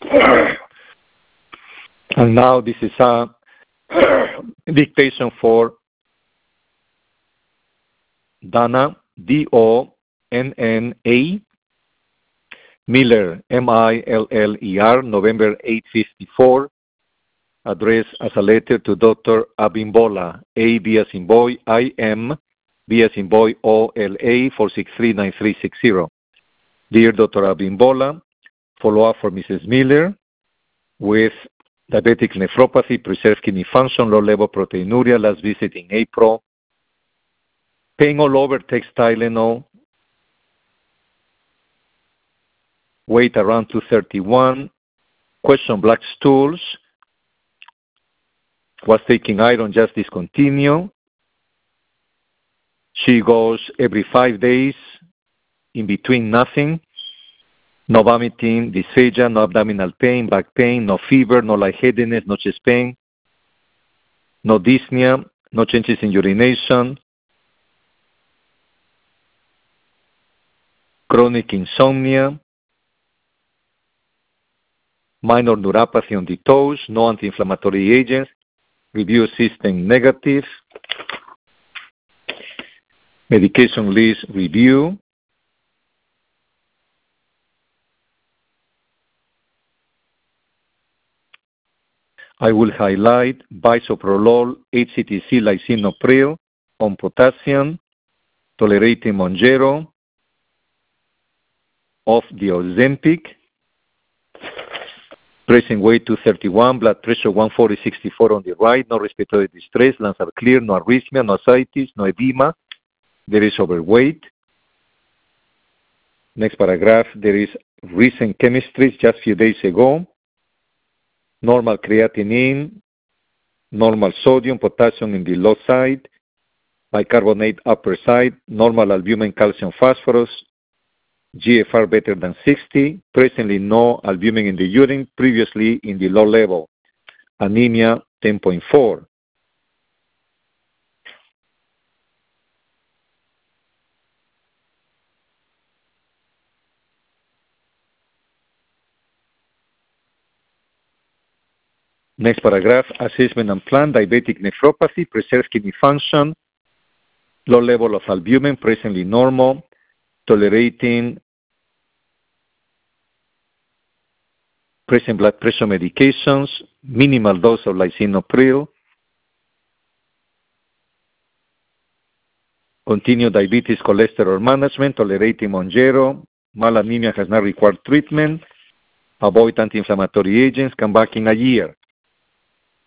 And now this is a dictation for Donna, D-O-N-N-A, Miller, M-I-L-L-E-R, November 854, addressed as a letter to Dr. Abimbola, A, B as in boy, I-M, B as in boy, O-L-A, 4639360. Dear Dr. Abimbola, follow-up for Mrs. Miller with diabetic nephropathy, preserved kidney function, low-level proteinuria, last visit in April. Pain all over, takes Tylenol. Weight around 231. Question, black stools. Was taking iron, just discontinue. She goes every 5 days, in between nothing. No vomiting, dysphagia, no abdominal pain, back pain, no fever, no lightheadedness, no chest pain, no dyspnea, no changes in urination, chronic insomnia, minor neuropathy on the toes, no anti-inflammatory agents, review system negative, medication list review, I will highlight bisoprolol, HCTC, lisinopril, on potassium, tolerating Mounjaro, of the Ozempic, present weight 231, blood pressure 140/64 on the right, no respiratory distress, lungs are clear, no arrhythmia, no ascites, no edema, there is overweight. Next paragraph, there is recent chemistry just a few days ago. Normal creatinine, normal sodium, potassium in the low side, bicarbonate upper side, normal albumin, calcium, phosphorus, GFR better than 60, presently no albumin in the urine, previously in the low level, anemia 10.4. Next paragraph, assessment and plan, diabetic nephropathy, preserved kidney function, low level of albumin, presently normal, tolerating present blood pressure medications, minimal dose of lisinopril, continue diabetes cholesterol management, tolerating Mounjaro, mild anemia has not required treatment, avoid anti-inflammatory agents, come back in a year.